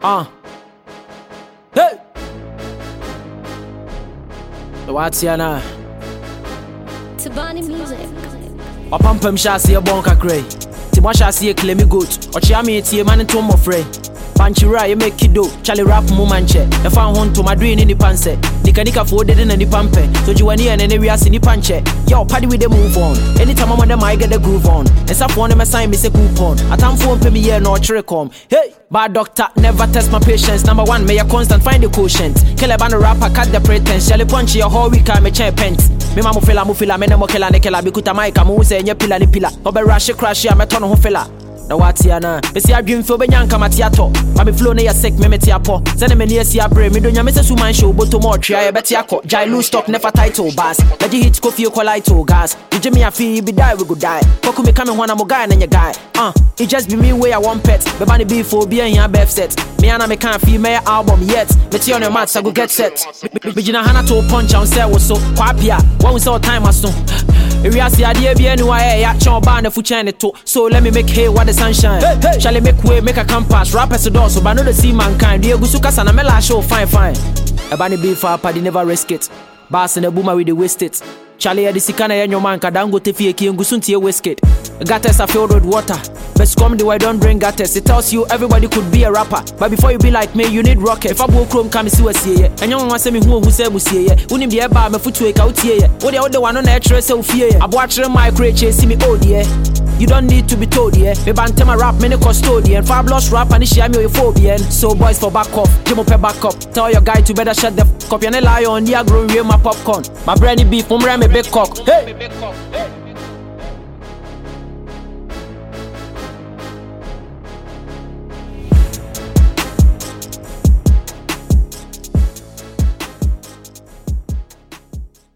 Hey! What's your name? Tabani music. Pampam shasi a bonka cray. Timasha see a clemmy goat. Or chiami tea man into my fray. Panchira, you make kido. Charlie rap mumanche. The fan home to my dream in the panse. Nika for dead in the pampe. So you and any areas in the panche. Yo, party with the move on. Anytime I'm on them, I get the groove on. And some for them assign me a coupon. I time for pay me here no trickcom. Hey! Bad doctor, never test my patience. Number one, may a constant find the quotient. Kill a band rapper, cut the pretense. Shall punch your whole week, I'm a chair pants. Me mama fila mufila, me nemo kela nekela. Bikuta maika, mu se nye pila ni pila. Obe rash crash ya, me tono hu fila. Na wati yana, besi a dream feel be nyanka matiato. Mami flow ne ya sick, me metiapo. Send me near si a bre, me do nya me se suman show, but to more try a betiako. Jai lose stock, never title bass. Let you hit coffee, colite gas. You Jimmy a fee, you be die, we go die. Koku me coming one I'm a guy and your guy. It just be me where I want pet. The bunny be for being your best set. Me and I can't feel my album yet. But you on your mats, I go get set. Bijina hana to punch and say was so quapia. What we saw time as soon. If you see idea be anywhere, ya chon ban the food channel to. So let me make hay what the sunshine. Hey. Shall I make way, make a compass, rappers to door, so but no the see mankind. Dear Gusuka and a mela show fine. A bunny be for party never risk it. Bass and a boomer with the waste it. Charlie at the Sikana and your man Kadango Tefi and Gusunti whisked. Gatters are filled with water. Best come the way don't bring gatters. It tells you everybody could be a rapper. But before you be like me, you need rocket. If I go chrome come see us here. And you want to say me who say we see ye. Wouldn't be a bar me foot to a out here. What the other one on the trace of fear. I watch my crate see me oh dear. You don't need to be told, yeah. Me bantama my rap, many custodian. Fabulous rap and share me with phobia. So boys for back off, Jim up back up. Tell your guy to better shut the f*** up. You lie on the agro real my popcorn. My brandy beef, me big cock. Hey!